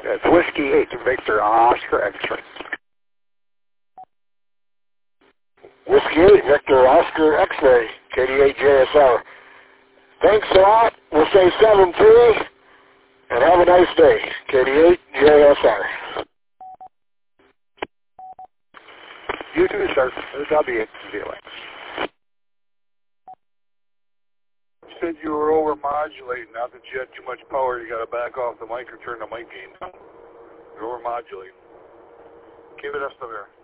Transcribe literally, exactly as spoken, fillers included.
That's Whiskey eight, Victor Oscar X-ray. Whiskey eight, Victor Oscar X-ray, K D eight J S R. Thanks a lot. We'll say seven three, and have a nice day. K D eight J S R. You too, sir. W zero X. You said you were over-modulating. Not that you had too much power. You got to back off the mic or turn the mic gain down. You're over-modulating. Keep it up to there.